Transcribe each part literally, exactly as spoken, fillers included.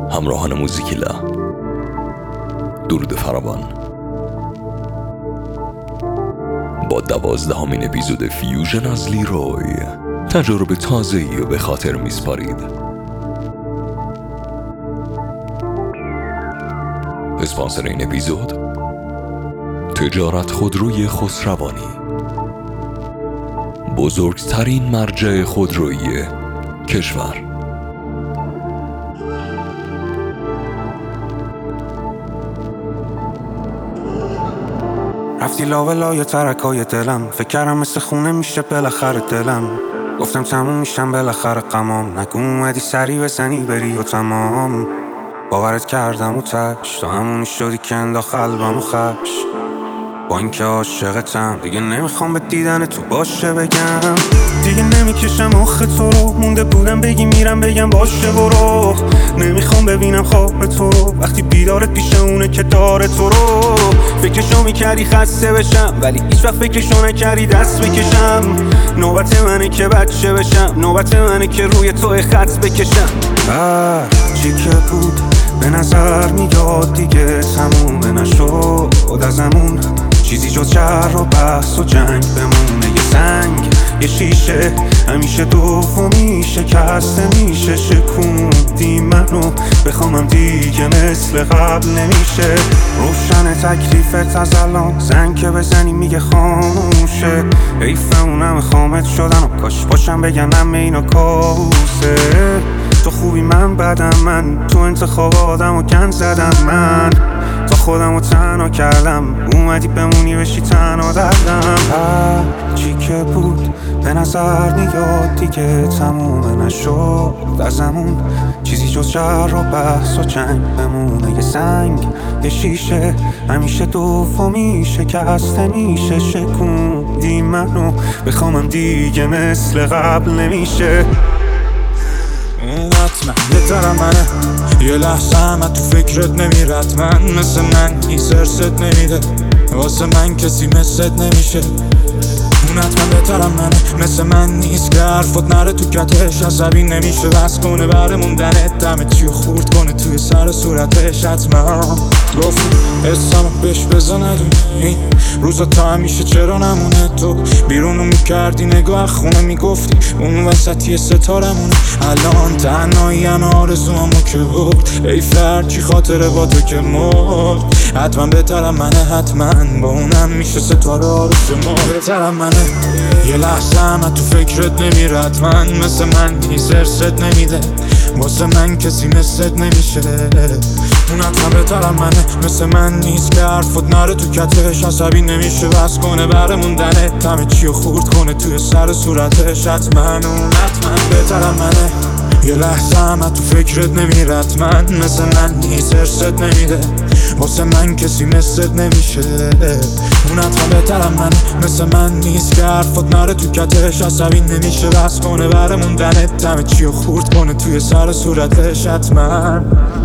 همراهان موزیکیلا، درود فراوان. با دوازدهمین اپیزود فیوژن از لیروی تجربه تازه‌ای رو به خاطر میسپارید. اسپانسر این اپیزود تجارت خودروی خسروانی، بزرگترین مرجع خودرویی کشور. رفتی لاوه لای ترکای دلم، فکر کردم مثل خونه میشه بالاخره دلم. گفتم تموم میشم بالاخره غمام، نگو اومدی سری بزنی بری و تمام. باورت کردم و تش تا همونی شدی که انداخت قلبم و خش. با اینکه عاشقتم دیگه نمیخوام به دیدن تو باشه بگم، دیگه نمیکشم مخ تو رو، مونده بودم بگی میرم بگم باشه برو. نمیخوام ببینم خواب تو رو وقتی بیدارت پیش اونه که داره تو رو. فکرشو میکردی خسته بشم ولی هیچ وقت فکرشو نکردی دست بکشم. نوبت منه که بچه بشم، نوبت منه که روی تو خط بکشم. هر چی که بود به نظر میاد دیگه تمومه نشد ازمون، چیزی جز شر و بحث و جنگ بمونه. یه سنگ یه شیشه همیشه دومی شکسته میشه. شکوندی منو بخوامم دیگه مثل قبل نمیشه. روشن تکلیفت از الان، زنگ که بزنی میگه خاموشه. حیفه اونم خامت شدن و کاش باشم بگنم اینا کابوسه. تو خوبی من بدم، من تو انتخاب آدم و گند زدم. من تا خودم رو تنها کردم، اومدی بمونی بشی تنها دردم. هر چی که بود به نظر میاد دیگه تمومه نشد ازمون، چیزی جز شر و بحث و جنگ بمونه. یه سنگ یه شیشه همیشه دومی شکسته میشه. شکوندی منو بخوامم دیگه مثل قبل نمیشه. حتما بهترم منه، یه لحظه همه تو فکرت نمیرد. من مثل من هیچ ارست نمیده، واسه من کسی مثلت نمیشه. اون حتما بهترم منه، مثل من نیست که حرفات نره تو کتش. عصبی نمیشه بس کنه بره موندنت، دمه چیو خورد کنه توی سر صورتش. حتما گفت حسامو بهش بزن ندونی روزا تا همیشه چرا نمونه. تو بیرونو میکردی نگاه خونه میگفتی اون وسطی ستارمونه. الان تنهایی همه آرزوامو که بود، ای فرچی خاطره با تو که مرد. حتما بهترم منه، حتما با اونم میشه ستاره آرزو ما. بهترم منه، یه لحظه همه تو فکرت نمیرد. من مثل من نیز ارست نمیده، واسه من کسی مثلت نمیشه. اون حتما بهترم منه، مثل من نیست که حرفات نره تو کتش. عصبی نمیشه بس کنه بره موندنت، همه چیو خورد کنه توی سر صورتش. حتما اون حتما بهترم منه، یه لحظه همه تو فکرت نمیرد. من مثل من نیست ارست نمیده، واسه من کسی مثلت نمیشه. اون حتما بهترم منه، مثل من نیست که حرفات نره تو کتش. عصبی نمیشه بس کنه بره موندنت، همه چیو خورد کنه توی سر صورتش. حتما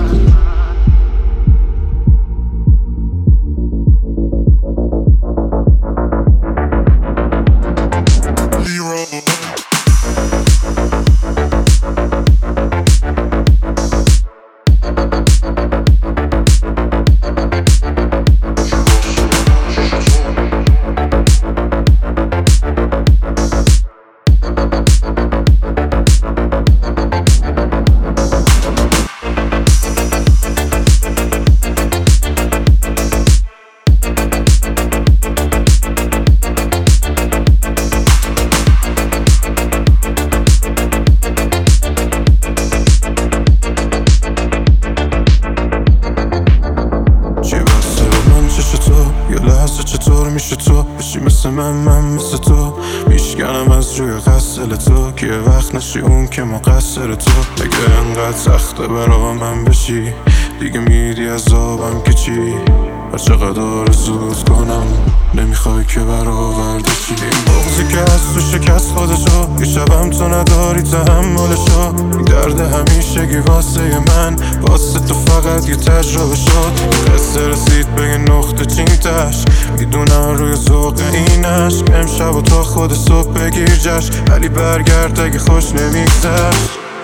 چطور میشه تو بشی مثل من، من مثل تو میشکنم از روی قصل تو، که یه وقت نشی اون که مقصر تو. اگه انقدر سخته برا من بشی دیگه میدی از آبم که چی. هر چقدر آرزوت کنم نمیخوای که برآورده شی. این بغضی که از تو شکست خودشو، یه شبم تو نداری تحملشو. این درد همیشگی واسه من، واسه تو فقط یه تجربه شد. قصه رسید به یه نقطه چینتش، میدونم روی ذوق اینش. امشب و تا خود صبح بگیر جشن، ولی برگرد اگه خوش نمیگذشت. بسپارم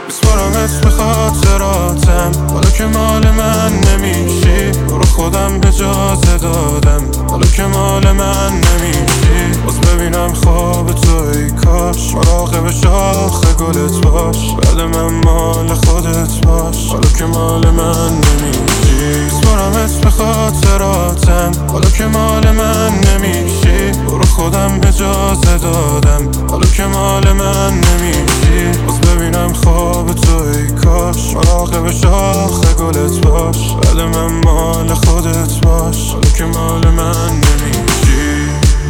میسپارمت به خاطراتم، حالا که مال من نمیشی برو خودم اجازه دادم، حالا که مال من نمیشی باز ببینم خواب تو ای کاش، مراقب شاخ گلت باش، بعد من مال خودت باش، حالا که مال من نمیشی میسپارمت به خاطراتم، حالا که مال من نمیشی برو خودم اجازه دادم، حالا که مال من نمیشی باز ببینم خواب تو ای کاش، مراقب شاخ گلت باش، بعد من مال خودت باش، حالا که مال من نمیشی.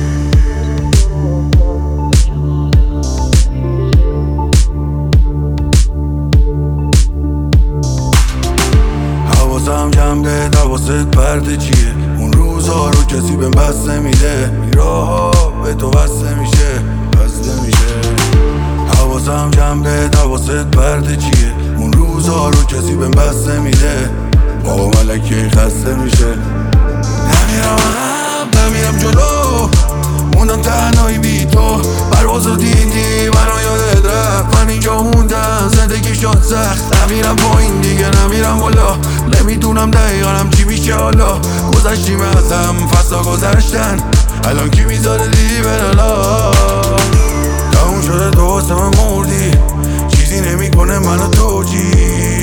حواسم جمعه دواست پرده چیه، اون روزا رو کسی بهم بس نمیده، این راها به تو بسته میشه بسته میشه. حواسم جمعه دواست پرده چیه، اون روزا رو کسی بهم بس نمیده، بابا ملکه خسته میشه. نمیرم هم نمیرم جلو، موندم تنهایی بی تو، پروازو دیدی منو یادت رفت، من اینجا موندم زندگی شد سخت، نمیرم پایین دیگه نمیرم بالا، نمیدونم دقیقا چی میشه حالا، گذشتیم ازم فصلا گذشتن، الان کی میذاره دی برالا، تموم شده تو واسه من مردی، چیزی نمیکنه منو تو چی،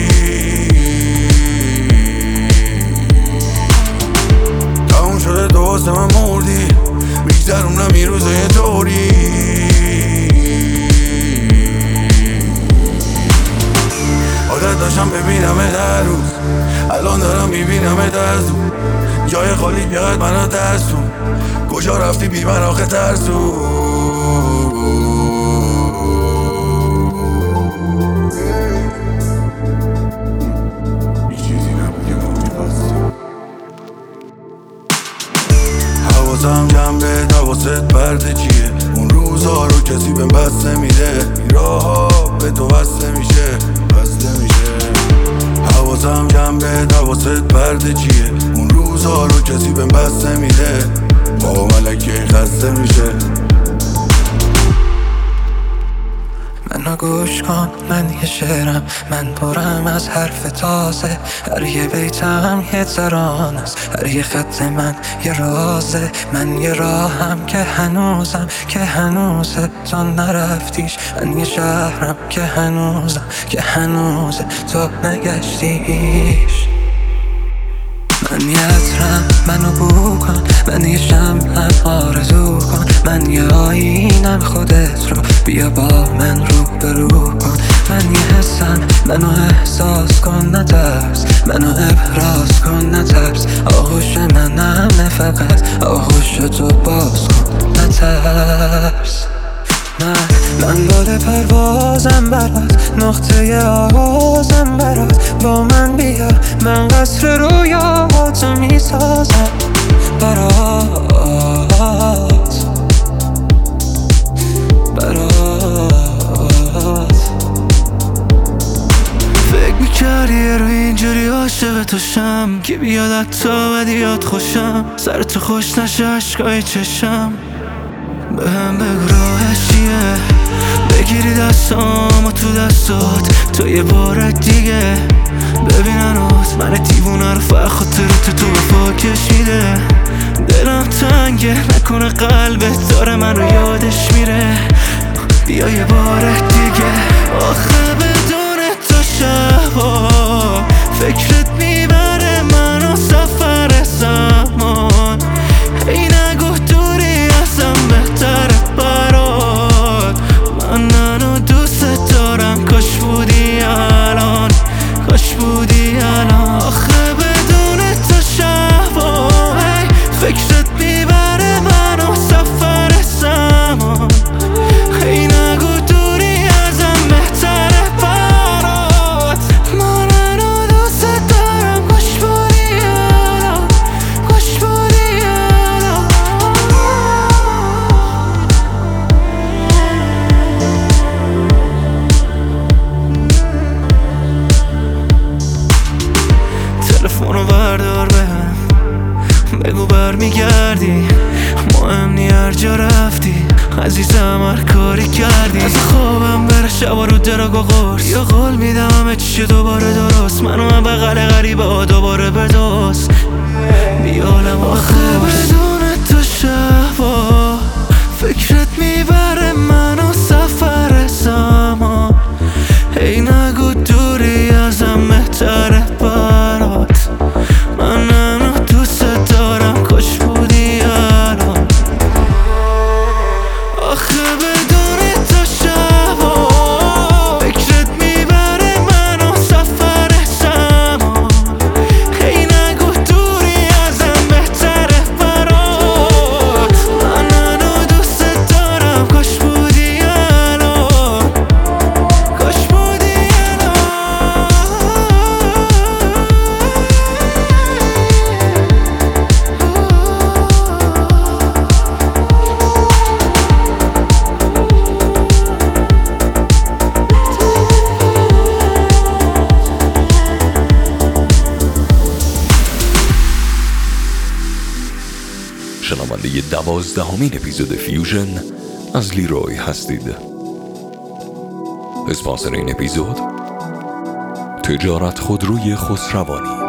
تموم شده تو واسه من مردی، میگذرونم این روزه یه طوری، عادت داشتم ببینمت هر روز، الان دارم میبینمت از دور، جای خالی بیاد منو ترسون، کجا رفتی بی من آخه ترسون. حواسم جمعه دواست پرده چیه، اون روزا رو کسی بهم بسته میده، این راها به تو بسته میشه بسته میشه. حواسم جمعه دواست پرده چیه، اون روزا رو کسی بهم بسته میده، بابا ملکه خسته میشه. منو گوش کن من یه شعرم، من پرم از حرف تازه، هر یه بیتم یه تران است، هر یه خط من یه رازه، من یه راهم که هنوزم که هنوزه تو نرفتیش، من یه شهرم که هنوزم که هنوزه تو نگشتیش، من یه عطرم منو بو کن، من یه شمعم آرزو کن، من یه آینم خودت رو بیا با من رو برو کن، من یه حسم منو احساس کن نترس، منو ابراز کن نترس، آغوش منم فقط آغوش تو باز کن نترس. من من بال پروازم برات، نقطه آغازم برات، با من بیا من قصر رویاهاتو میسازم برات برات. فکر میکردی رو اینجوری عاشق تو شم، که بیاد حتی بدیات خوشم، سر تو خوش نشه عشقای چشم، به هم بگو راهش چیه، بگیری دستامو تو دستات تو یه بار دیگه، ببیننات من دیوونه رو فقط خاطرت تو به پا کشیده، دلم تنگه نکنه قلبت داره من رو یادش میره، بیا یه بار دیگه، آخه بدون تو شبا فکرت میبره منو سفر زمان، ای نگو دوری ازم بهتره برات، من منو دوست دارم کاش بودی الان کاش بودی الان، آخه بدون تو شبا فکرت میبره منو سفر زمان، ای نگو دوری ازم بهتره برات، من منو دوست دارم کاش بودی الان کاش بودی الان. تلفنو بردار بهم بگو برمیگردی، مهم نی هر جا رفتی، عزیزم هر کاری کردی از خوابم بره شبا رو درک و قرص یا قول میدم همه چی دوباره درست منو هم بغل غریبه ها دوباره بدوست بیالم آخه بدون تو شبا فکرت میبره منو سفر زمان هی نگو دوری ازم بهتره برات من هنو دوست دارم کاش بودی الان آخه بدون تو شبا فکرت میبره منو سفر زمان هی نگو دوری ازم بهتره برات من هنو دوست دارم کاش بودی الان کاش بودی الان شنونده دوازدهمین اپیزود فیوژن از لیروی هستید. اسپانسر این اپیزود تجارت خودروی خسروانی.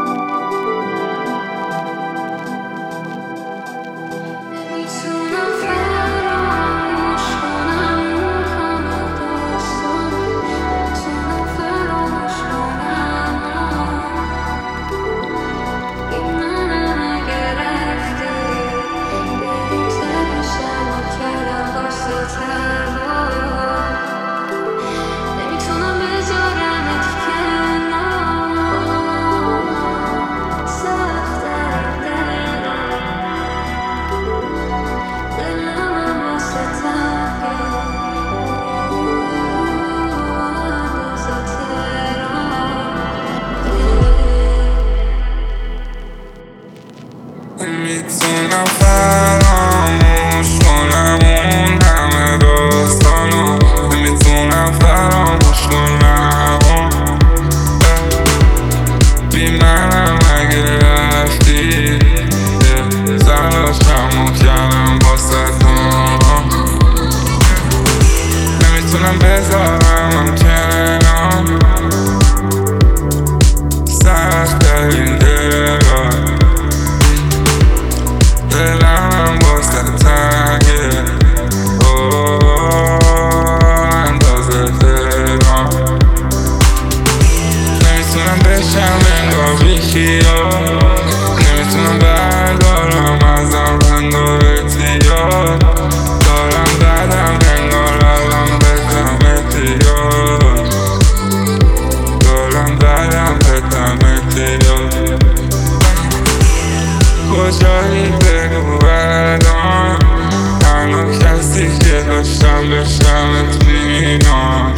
میتونم فراموش کنم اون همه داستانو نمیتونم فراموش کنم بی منم اگه رفتی تلاشمو کردم باستم نمیتونم بذارم کنار سخت ترین دلار دلم باسته تنگه اندازه دلم نمیتونم بشم انگار بیخیال نمیتونم بردارم ازم انگار اتیار دارم بدم انگار الان بزم اتیار دارم بدم بزم اتیار کجایی بگو بدان تنها کسی که داشتم داشتمت بینام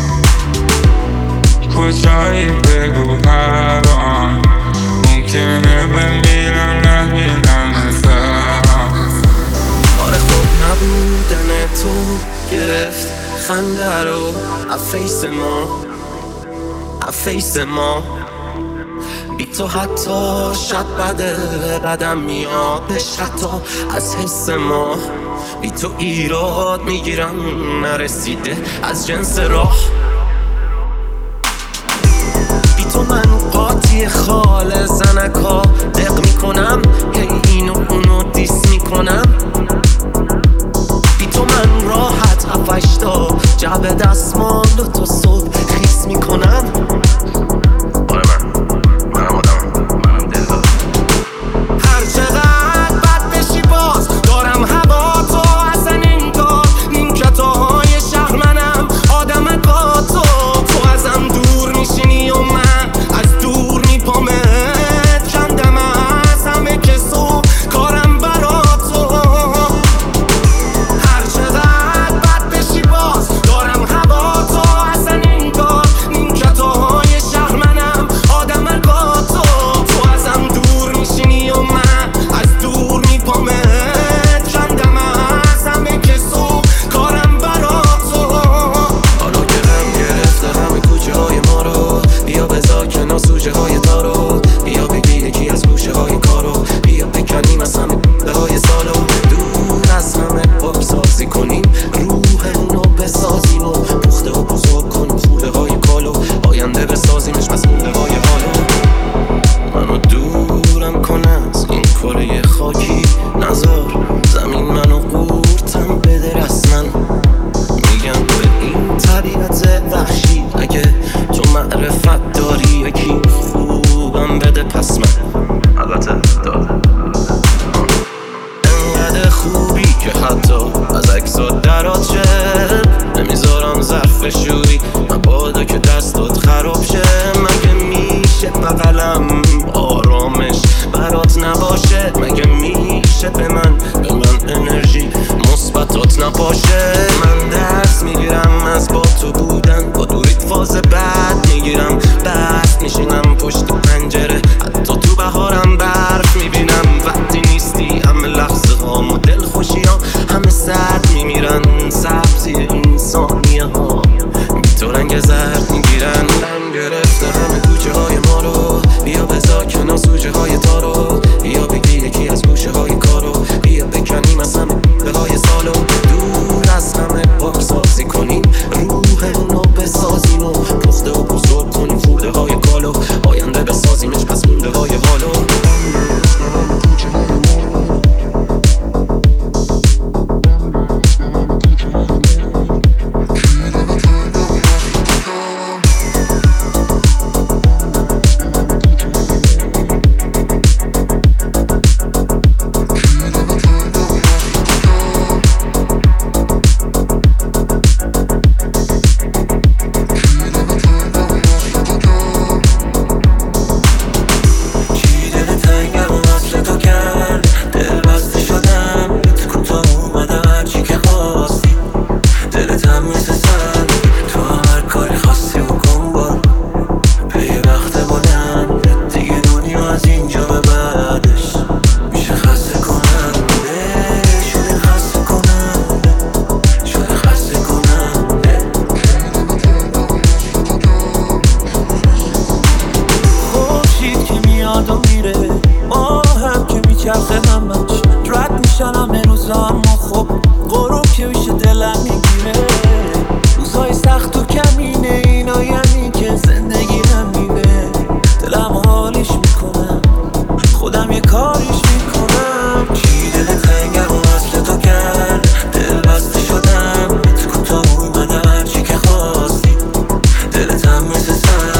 کجایی بگو بدان ممکنه بمیرم نبینم ازم آره خوب نبودن تو گرفت خنده رو افیس ما افیس ما بی تو حتی شب بده بدم میادش حتی از حس ما بی تو ایراد میگیرم نرسیده از جنس راه بی تو من قاطی خال زنکا دق میکنم هی اینو اونو دیس میکنم بی تو من راحت هفشتا جعب دستمال و تو صبح خیس میکنم رد میگیرم، دست میشینم پشت پنجره، حتی تو بهارم برف میبینم. وقتی نیستی همه لحظه ها و دل خوشی ها همه سرد میمیرن. سبزی این ثانیه ها بی تو رنگ زرد میگیرن. من گرفته همه کوچه های ما رو، بیا بذار کنار سوژه های تارو، بیا بگی یکی از گوشه های کارو، بیا بکنیم از همه به های سالو، دور از همه پاکسازی کنیم، روح اونو بسازیم و پخته و بزرگ کنیم، خورده های کالو آینده بسازیمش پس مونده های حالو. چرخه همش رد میشن همه روزا، اما خب غروب که میشه دلم میگیره. روزهای سخت و کمینه اینا، یعنی که زندگی همینه. دلم حالیش میکنم، خودم یه کاریش میکنم. چی دل تنگم و وصل تو کرد، دل بسته شدم تو کوتاه اومدم، هرچی که خواستی دلت هم مثل سن